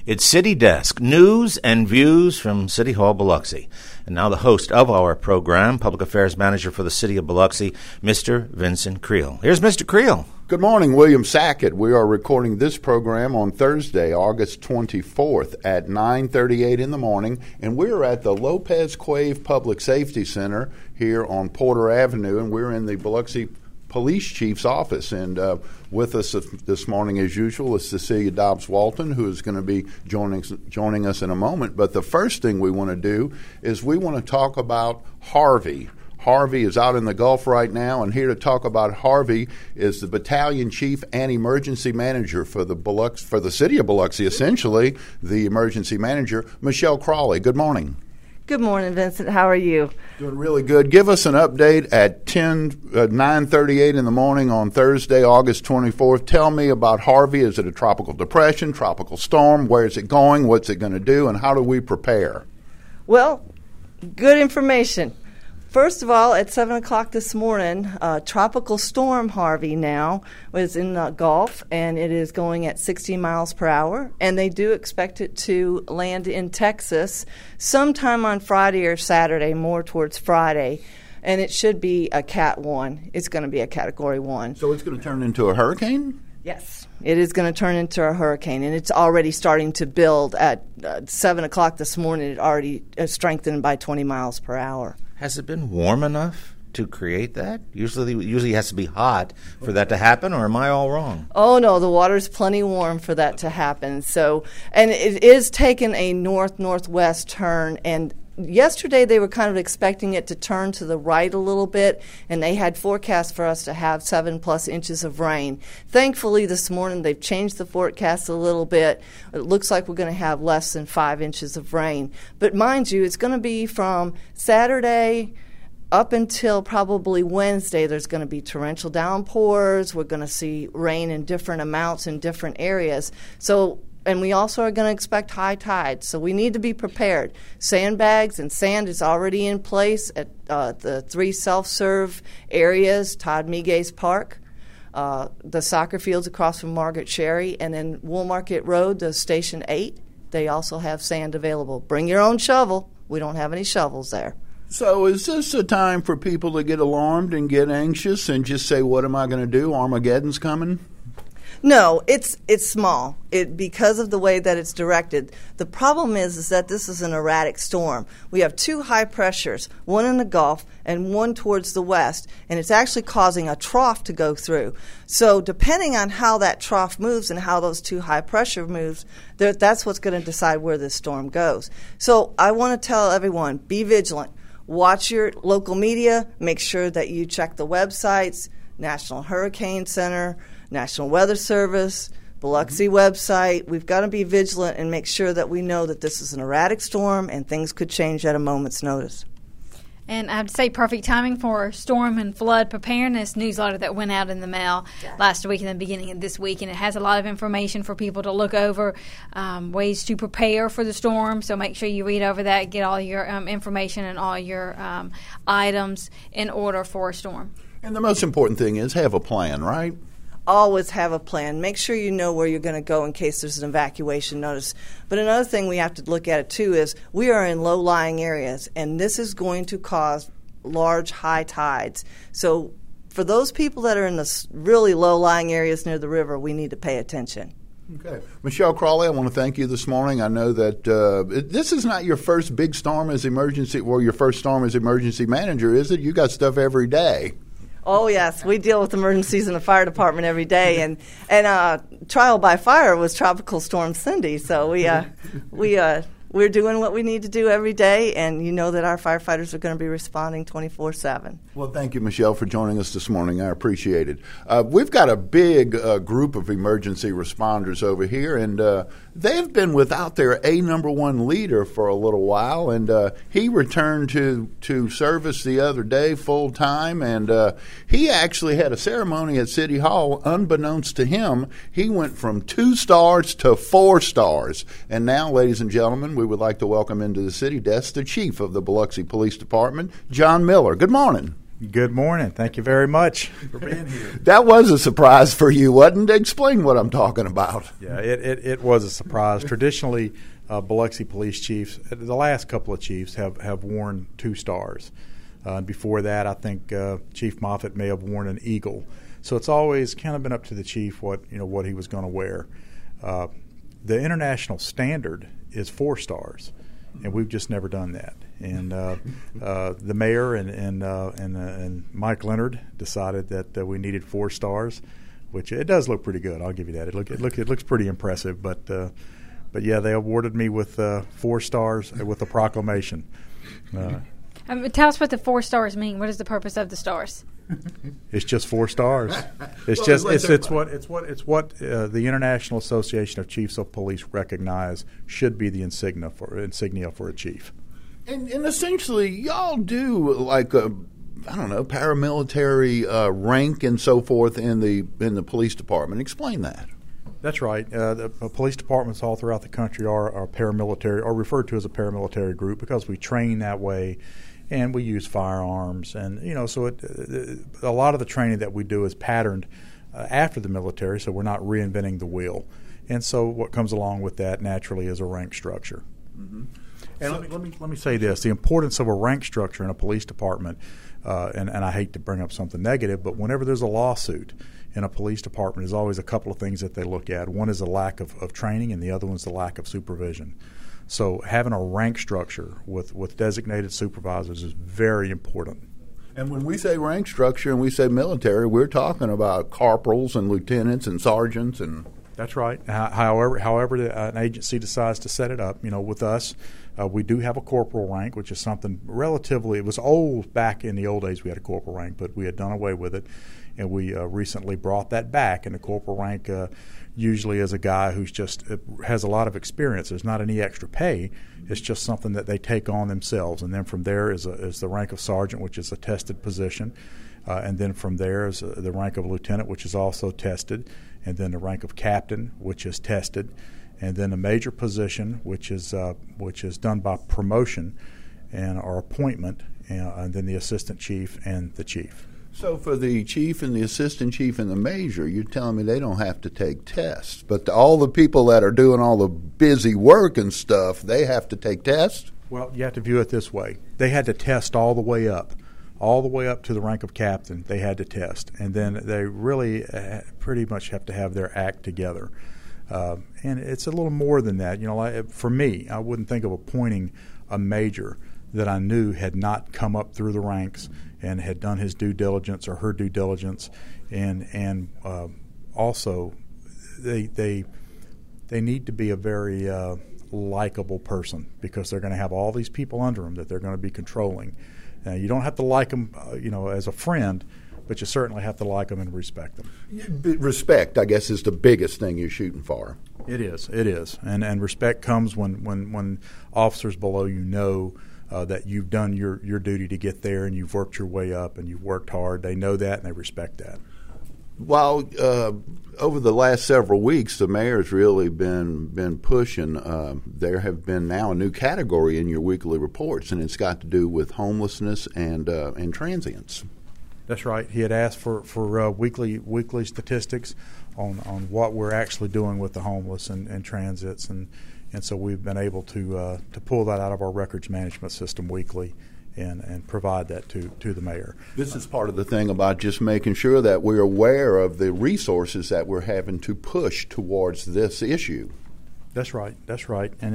It's City Desk, news and views from City Hall, Biloxi. And now the host of our program, Public Affairs Manager for the City of Biloxi, Mr. Vincent Creel. Here's Mr. Creel. Good morning, William Sackett. We are recording this program on Thursday, August 24th at 9:38 in the morning, and we're at the Lopez Quave Public Safety Center here on Porter Avenue, and we're in the Biloxi Police Chief's office. And with us this morning, as usual, is Cecilia Dobbs-Walton, who is going to be joining us in a moment. But the first thing we want to do is we want to talk about Harvey. Harvey is out in the Gulf right now, and here to talk about Harvey is the Battalion Chief and Emergency Manager for the City of Biloxi, essentially, the Emergency Manager, Michelle Crawley. Good morning. Good morning, Vincent. How are you? Doing really good. Give us an update at 9:38 in the morning on Thursday, August 24th. Tell me about Harvey. Is it a tropical depression, tropical storm? Where is it going? What's it going to do? And how do we prepare? Well, good information. First of all, at 7 o'clock this morning, Tropical Storm Harvey now was in the Gulf, and it is going at 60 miles per hour. And they do expect it to land in Texas sometime on Friday or Saturday, more towards Friday. And it should be a Cat 1. It's going to be a Category 1. So it's going to turn into a hurricane? Yes, it is going to turn into a hurricane, and it's already starting to build. At 7 o'clock this morning, it already strengthened by 20 miles per hour. Has it been warm enough to create that? Usually it has to be hot for that to happen, or am I all wrong? Oh, no, the water's plenty warm for that to happen. So, and it is taking a north-northwest turn, and yesterday they were kind of expecting it to turn to the right a little bit, and they had forecast for us to have 7+ inches of rain. Thankfully, this morning they've changed the forecast a little bit. It looks like we're going to have less than 5 inches of rain. But mind you, it's going to be from Saturday up until probably Wednesday. There's going to be torrential downpours. We're going to see rain in different amounts in different areas. And we also are going to expect high tides, so we need to be prepared. Sandbags and sand is already in place at the 3 self-serve areas, Todd Miguez Park, the soccer fields across from Margaret Sherry, and then Woolmarket Road, the Station 8. They also have sand available. Bring your own shovel. We don't have any shovels there. So is this a time for people to get alarmed and get anxious and just say, what am I going to do? Armageddon's coming? No, it's small. Because of the way that it's directed. The problem is that this is an erratic storm. We have 2 high pressures, one in the Gulf and one towards the west, and it's actually causing a trough to go through. So depending on how that trough moves and how those 2 high pressure moves, that's what's going to decide where this storm goes. So I want to tell everyone, be vigilant. Watch your local media. Make sure that you check the websites, National Hurricane Center, National Weather Service, Biloxi website. We've got to be vigilant and make sure that we know that this is an erratic storm and things could change at a moment's notice. And I have to say, perfect timing for storm and flood preparedness newsletter that went out in the mail last week and the beginning of this week. And it has a lot of information for people to look over, ways to prepare for the storm. So make sure you read over that, get all your information and all your items in order for a storm. And the most important thing is have a plan, right? Always have a plan. Make sure you know where you're going to go in case there's an evacuation notice. But another thing we have to look at it too is we are in low-lying areas, and this is going to cause large high tides. So for those people that are in the really low-lying areas near the river, we need to pay attention. Okay. Michelle Crawley, I want to thank you this morning. I know that this is not your first big storm as your first storm as emergency manager, is it? You got stuff every day. Oh, yes. We deal with emergencies in the fire department every day. And trial by fire was Tropical Storm Cindy. So we're doing what we need to do every day. And you know that our firefighters are going to be responding 24/7. Well, thank you, Michelle, for joining us this morning. I appreciate it. We've got a big group of emergency responders over here, and they've been without their number one leader for a little while, and he returned to service the other day full time, and he actually had a ceremony at City Hall. Unbeknownst to him, he went from 2 stars to 4 stars. And now, ladies and gentlemen, we would like to welcome into the City Desk the Chief of the Biloxi Police Department, John Miller. Good morning. Good morning. Thank you very much for being here. That was a surprise for you, wasn't it? Explain what I'm talking about. Yeah, it was a surprise. Traditionally, Biloxi police chiefs, the last couple of chiefs, have worn 2 stars. Before that, I think Chief Moffitt may have worn an eagle. So it's always kind of been up to the chief what he was going to wear. The international standard is 4 stars, and we've just never done that. And the mayor and Mike Leonard decided that we needed 4 stars, which it does look pretty good. I'll give you that. It looks pretty impressive. But yeah, they awarded me with 4 stars with a proclamation. Tell us what the 4 stars mean. What is the purpose of the stars? It's just 4 stars. It's what the International Association of Chiefs of Police recognize should be the insignia for a chief. And essentially, y'all do like paramilitary rank and so forth in the police department. Explain that. That's right. The police departments all throughout the country are paramilitary, or referred to as a paramilitary group, because we train that way, and we use firearms, and so a lot of the training that we do is patterned after the military, so we're not reinventing the wheel. And so what comes along with that naturally is a rank structure. Mm-hmm. And let me say this: the importance of a rank structure in a police department, and I hate to bring up something negative, but whenever there's a lawsuit in a police department, there's always a couple of things that they look at. One is the lack of training, and the other one's the lack of supervision. So having a rank structure with designated supervisors is very important. And when we say rank structure and we say military, we're talking about corporals and lieutenants and sergeants and. That's right. However, an agency decides to set it up, with us, we do have a corporal rank, which is something relatively. It was old back in the old days. We had a corporal rank, but we had done away with it, and we recently brought that back. And the corporal rank usually is a guy who's just has a lot of experience. There's not any extra pay. It's just something that they take on themselves. And then from there is the rank of sergeant, which is a tested position. And then from there is the rank of lieutenant, which is also tested, and then the rank of captain, which is tested, and then a major position, which is done by promotion or appointment, and then the assistant chief and the chief. So for the chief and the assistant chief and the major, you're telling me they don't have to take tests, but all the people that are doing all the busy work and stuff, they have to take tests? Well, you have to view it this way. They had to test all the way up to the rank of captain. They had to test, and then they really pretty much have to have their act together. And it's a little more than that. For me, I wouldn't think of appointing a major that I knew had not come up through the ranks and had done his due diligence or her due diligence, and also they need to be a very likable person, because they're going to have all these people under them that they're going to be controlling. Now, you don't have to like them, as a friend, but you certainly have to like them and respect them. Respect, I guess, is the biggest thing you're shooting for. It is, and respect comes when officers below you know that you've done your duty to get there, and you've worked your way up, and you've worked hard. They know that, and they respect that. While over the last several weeks, the mayor's really been pushing. There have been now a new category in your weekly reports, and it's got to do with homelessness and transients. That's right. He had asked for weekly statistics on what we're actually doing with the homeless and transits, and so we've been able to pull that out of our records management system weekly and provide that to the mayor. This is part of the thing about just making sure that we're aware of the resources that we're having to push towards this issue. That's right. And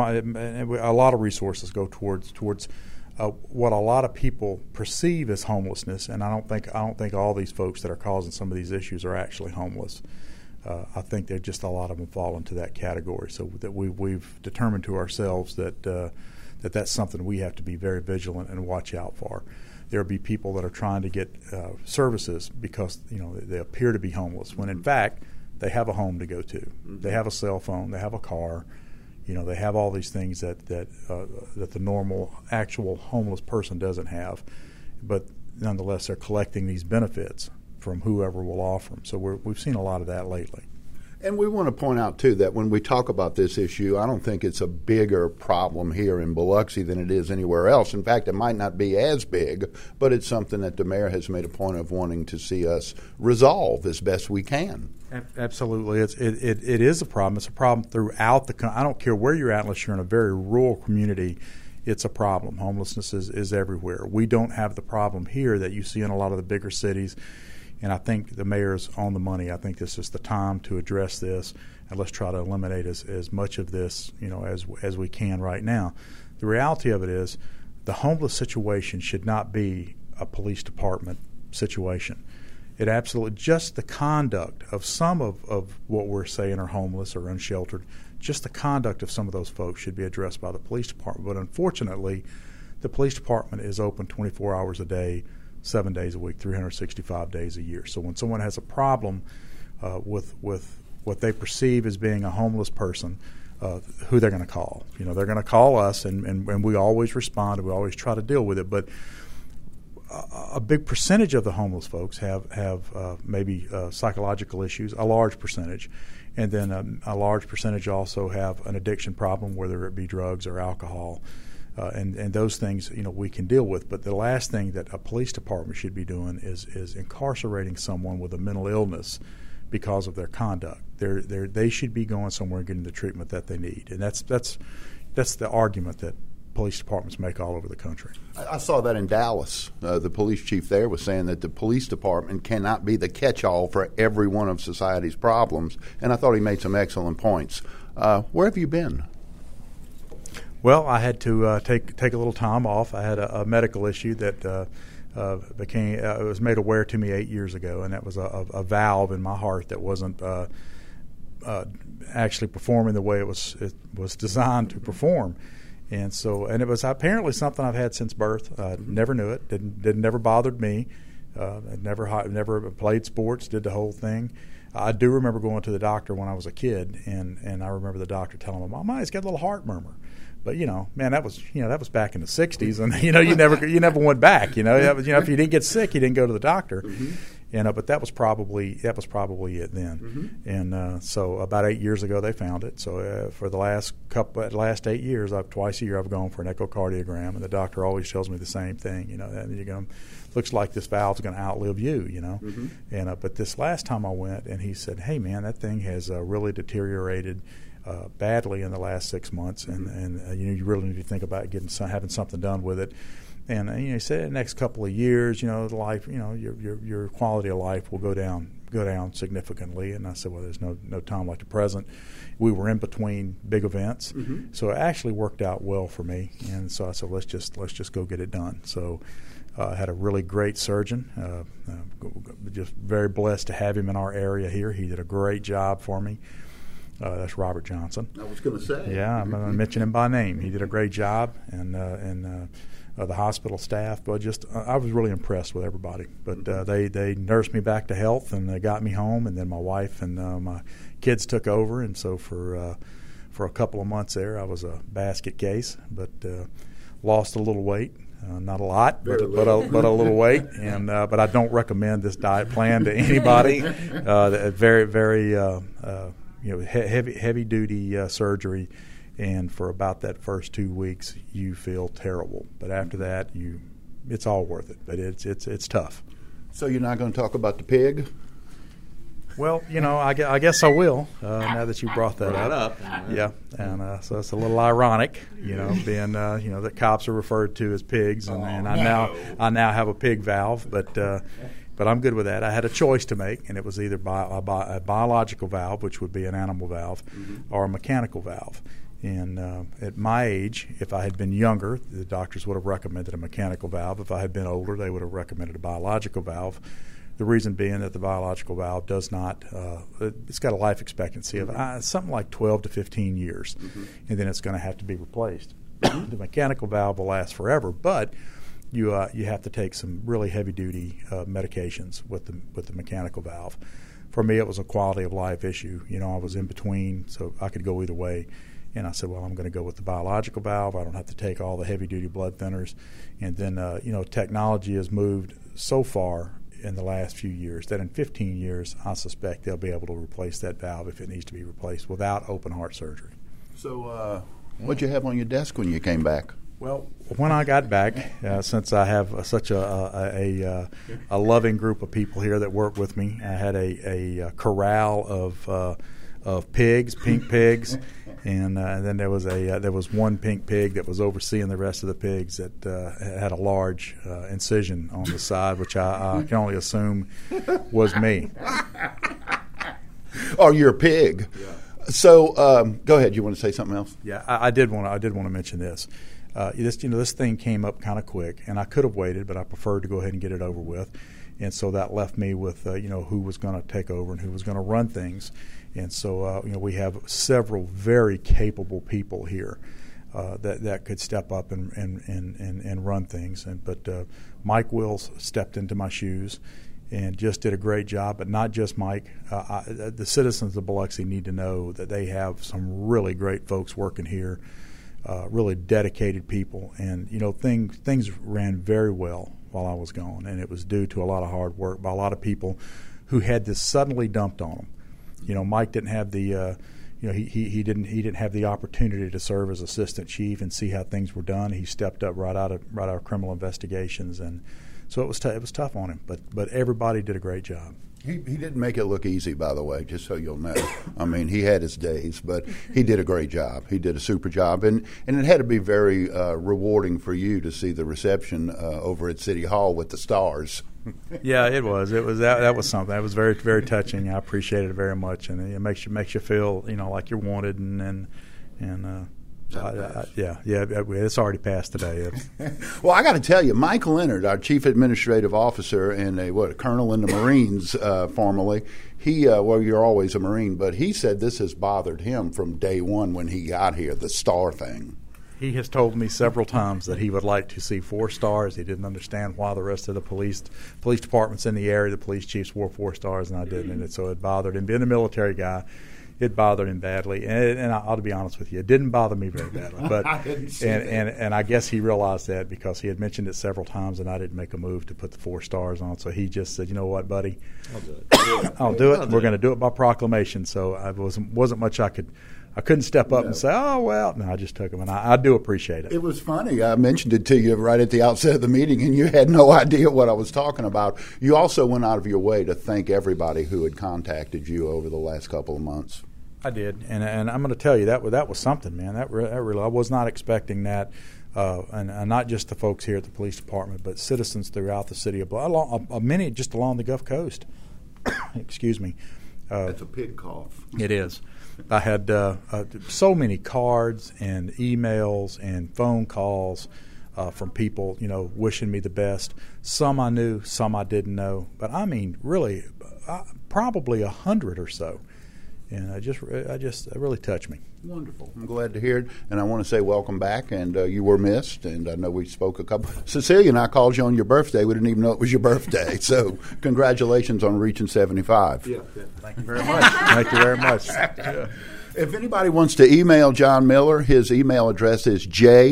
a lot of resources go towards what a lot of people perceive as homelessness, and I don't think all these folks that are causing some of these issues are actually homeless. I think they're just a lot of them fall into that category. So that we've determined to ourselves that that's something we have to be very vigilant and watch out for. There will be people that are trying to get services because they appear to be homeless, when in fact they have a home to go to. Mm-hmm. They have a cell phone. They have a car. They have all these things that the normal, actual homeless person doesn't have. But nonetheless, they're collecting these benefits from whoever will offer them. So we've seen a lot of that lately. And we want to point out, too, that when we talk about this issue, I don't think it's a bigger problem here in Biloxi than it is anywhere else. In fact, it might not be as big, but it's something that the mayor has made a point of wanting to see us resolve as best we can. Absolutely. It is a problem. It's a problem throughout the country. I don't care where you're at, unless you're in a very rural community, it's a problem. Homelessness is everywhere. We don't have the problem here that you see in a lot of the bigger cities. And I think the mayor's on the money. I think this is the time to address this, and let's try to eliminate as much of this, as we can right now. The reality of it is, the homeless situation should not be a police department situation. It absolutely, just the conduct of some of what we're saying are homeless or unsheltered, just the conduct of some of those folks should be addressed by the police department. But unfortunately, the police department is open 24 hours a day, 7 days a week, 365 days a year. So when someone has a problem with what they perceive as being a homeless person, who they're going to call. They're going to call us, and we always respond, and we always try to deal with it. But a big percentage of the homeless folks have maybe psychological issues, a large percentage. And then a large percentage also have an addiction problem, whether it be drugs or alcohol. And those things, we can deal with. But the last thing that a police department should be doing is incarcerating someone with a mental illness because of their conduct. They should be going somewhere and getting the treatment that they need. And that's the argument that police departments make all over the country. I saw that in Dallas. The police chief there was saying that the police department cannot be the catch-all for every one of society's problems. And I thought he made some excellent points. Where have you been? Well, I had to take a little time off. I had a medical issue that it was made aware to me 8 years ago, and that was a valve in my heart that wasn't actually performing the way it was designed to perform. And it was apparently something I've had since birth. Never knew it. Never bothered me. Never played sports. Did the whole thing. I do remember going to the doctor when I was a kid, and I remember the doctor telling me, "Mama, he's got a little heart murmur." But man, that was back in the '60s, and you never went back. If you didn't get sick, you didn't go to the doctor. Mm-hmm. But that was probably it then. Mm-hmm. And so about 8 years ago, they found it. So for the last 8 years, twice a year I've gone for an echocardiogram, and the doctor always tells me the same thing. Looks like this valve's going to outlive you. Mm-hmm. And but this last time I went, and he said, "Hey man, that thing has really deteriorated badly in the last 6 months, and you really need to think about having something done with it." And he said, in the next couple of years, life, your quality of life will go down significantly. And I said, well, there's no time like the present. We were in between big events, so it actually worked out well for me. And so I said, let's just go get it done. So I had a really great surgeon. Just very blessed to have him in our area here. He did a great job for me. That's Robert Johnson. I was going to say. Yeah, I'm going to mention him by name. He did a great job, and the hospital staff. But I was really impressed with everybody. But they nursed me back to health, and they got me home. And then my wife and my kids took over. And so for a couple of months there, I was a basket case, but lost a little weight. Not a lot, but a little weight. And but I don't recommend this diet plan to anybody. Very, very heavy duty surgery. And for about that first 2 weeks, you feel terrible. But after that, it's all worth it. But it's tough. So you're not going to talk about the pig? Well, I guess I will. Now that you brought that up. Yeah, and so it's a little ironic, being that cops are referred to as pigs, and I now have a pig valve, but I'm good with that. I had a choice to make, and it was either a biological valve, which would be an animal valve, or a mechanical valve. And at my age, if I had been younger, the doctors would have recommended a mechanical valve. If I had been older, they would have recommended a biological valve. The reason being that the biological valve does not, it's got a life expectancy of something like 12 to 15 years, and then it's going to have to be replaced. The mechanical valve will last forever, but you have to take some really heavy-duty medications with the mechanical valve. For me, it was a quality of life issue. I was in between, so I could go either way. And I said, well, I'm going to go with the biological valve. I don't have to take all the heavy-duty blood thinners. And then, technology has moved so far in the last few years that in 15 years, I suspect they'll be able to replace that valve if it needs to be replaced without open heart surgery. So what'd you have on your desk when you came back? Well, when I got back, since I have such a loving group of people here that work with me, I had a corral of pigs, pink pigs, and then there was one pink pig that was overseeing the rest of the pigs that had a large incision on the side, which I can only assume was me. Oh, you're a pig. Yeah. So go ahead. You want to say something else? Yeah, I did want to mention this. This thing came up kind of quick, and I could have waited, but I preferred to go ahead and get it over with, and so that left me with who was going to take over and who was going to run things, and so we have several very capable people here that could step up and run things, but Mike Wills stepped into my shoes and just did a great job. But not just Mike. The citizens of Biloxi need to know that they have some really great folks working here. Really dedicated people, and things ran very well while I was gone, and it was due to a lot of hard work by a lot of people who had this suddenly dumped on them. Mike didn't have the he didn't have the opportunity to serve as assistant chief and see how things were done. He stepped up right out of criminal investigations, and so it was tough on him. But everybody did a great job. He didn't make it look easy, by the way, just so you'll know. I mean, he had his days, but he did a great job. He did a super job. And it had to be very rewarding for you to see the reception over at City Hall with the stars. Yeah, it was. That was something. That was very, very touching. I appreciated it very much. And it makes you feel, like you're wanted it's already passed today. Well, I got to tell you, Mike Leonard, our chief administrative officer and a colonel in the Marines formerly, you're always a Marine, but he said this has bothered him from day one when he got here, the star thing. He has told me several times that he would like to see 4 stars. He didn't understand why the rest of the police departments in the area, the police chiefs, wore 4 stars, and I didn't, and so it bothered him. Being a military guy, it bothered him badly, and I ought to be honest with you, it didn't bother me very badly. But I didn't see that. And I guess he realized that because he had mentioned it several times, and I didn't make a move to put the 4 stars on. So he just said, "You know what, buddy? I'll do it. I'll do it. We're going to do it by proclamation." So I wasn't much I couldn't step up and say, "Oh well." No, I just took him, and I do appreciate it. It was funny. I mentioned it to you right at the outset of the meeting, and you had no idea what I was talking about. You also went out of your way to thank everybody who had contacted you over the last couple of months. I did, and I'm going to tell you that was something, man. That really, I was not expecting that, and not just the folks here at the police department, but citizens throughout the city of many just along the Gulf Coast. Excuse me. That's a pig cough. It is. I had so many cards and emails and phone calls from people, wishing me the best. Some I knew, some I didn't know, but I mean, really, probably 100 or so. And it really touched me. Wonderful. I'm glad to hear it. And I want to say welcome back. And you were missed. And I know we spoke a couple. Cecilia and I called you on your birthday. We didn't even know it was your birthday. So congratulations on reaching 75. Yeah. Thank you very much. Thank you very much. Yeah. If anybody wants to email John Miller, his email address is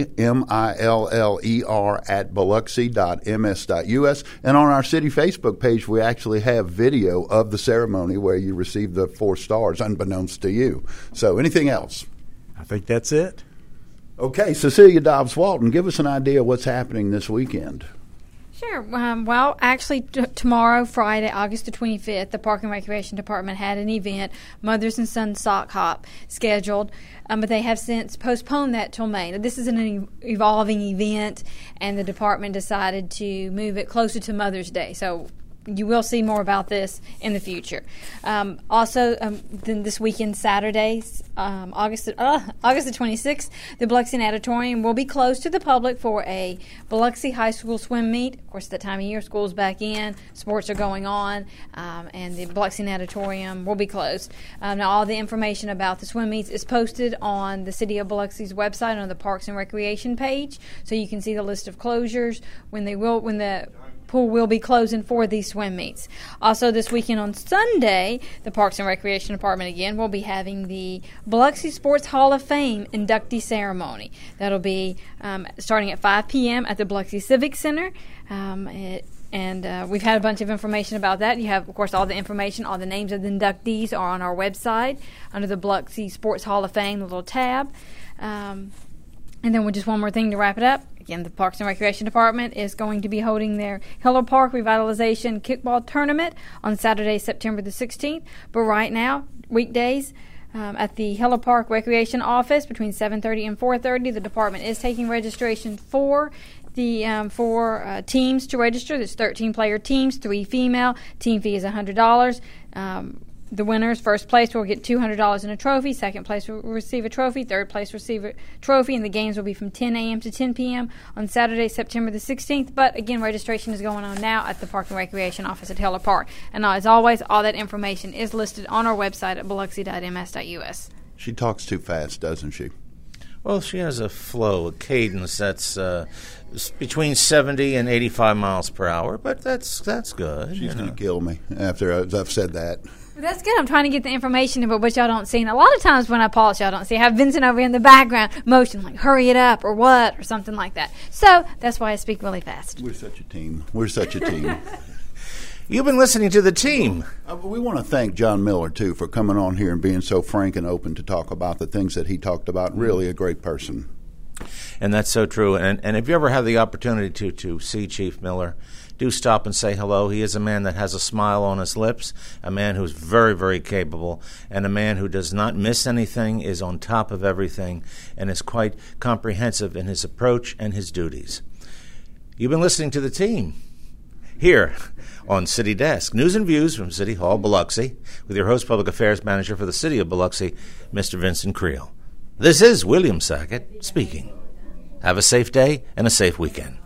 jmiller@biloxi.ms.us. And on our city Facebook page, we actually have video of the ceremony where you received the 4 stars, unbeknownst to you. So anything else? I think that's it. Okay, Cecilia Dobbs-Walton, give us an idea of what's happening this weekend. Sure. Well, actually, tomorrow, Friday, August the 25th, the Park and Recreation Department had an event, Mothers and Sons Sock Hop, scheduled, but they have since postponed that till May. Now, this is an evolving event, and the department decided to move it closer to Mother's Day. So you will see more about this in the future. Also, then this weekend, Saturday, August the 26th, the Biloxi Natatorium will be closed to the public for a Biloxi High School swim meet. Of course, that time of year, school's back in, sports are going on, and the Biloxi Natatorium will be closed. Now, all the information about the swim meets is posted on the City of Biloxi's website on the Parks and Recreation page, so you can see the list of closures when the pool will be closing for these swim meets. Also, this weekend on Sunday, the Parks and Recreation Department again will be having the Biloxi Sports Hall of Fame inductee ceremony. That'll be starting at 5 p.m. at the Biloxi Civic Center. And we've had a bunch of information about that. You have, of course, all the information, all the names of the inductees are on our website under the Biloxi Sports Hall of Fame, the little tab. And then just one more thing to wrap it up. Again, the Parks and Recreation Department is going to be holding their Hiller Park Revitalization Kickball Tournament on Saturday, September the 16th. But right now, weekdays, at the Hiller Park Recreation Office between 7:30 and 4:30, the department is taking registration for the teams to register. There's 13-player teams, 3 female. Team fee is $100. The winners, first place, will get $200 in a trophy. Second place will receive a trophy. Third place will receive a trophy. And the games will be from 10 a.m. to 10 p.m. on Saturday, September the 16th. But, again, registration is going on now at the Park and Recreation Office at Hiller Park. And as always, all that information is listed on our website at biloxi.ms.us. She talks too fast, doesn't she? Well, she has a flow, a cadence that's between 70 and 85 miles per hour, but that's good. She's going to kill me after I've said that. That's good. I'm trying to get the information about what y'all don't see. And a lot of times when I pause, y'all don't see. I have Vincent over in the background motion, like, hurry it up or what, or something like that. So that's why I speak really fast. We're such a team. We're such a team. You've been listening to The Team. We want to thank John Miller, too, for coming on here and being so frank and open to talk about the things that he talked about. Really a great person. And that's so true. And if you ever have the opportunity to see Chief Miller, do stop and say hello. He is a man that has a smile on his lips, a man who's very, very capable, and a man who does not miss anything, is on top of everything, and is quite comprehensive in his approach and his duties. You've been listening to The Team here on City Desk. News and views from City Hall, Biloxi, with your host, Public Affairs Manager for the City of Biloxi, Mr. Vincent Creel. This is William Sackett speaking. Have a safe day and a safe weekend.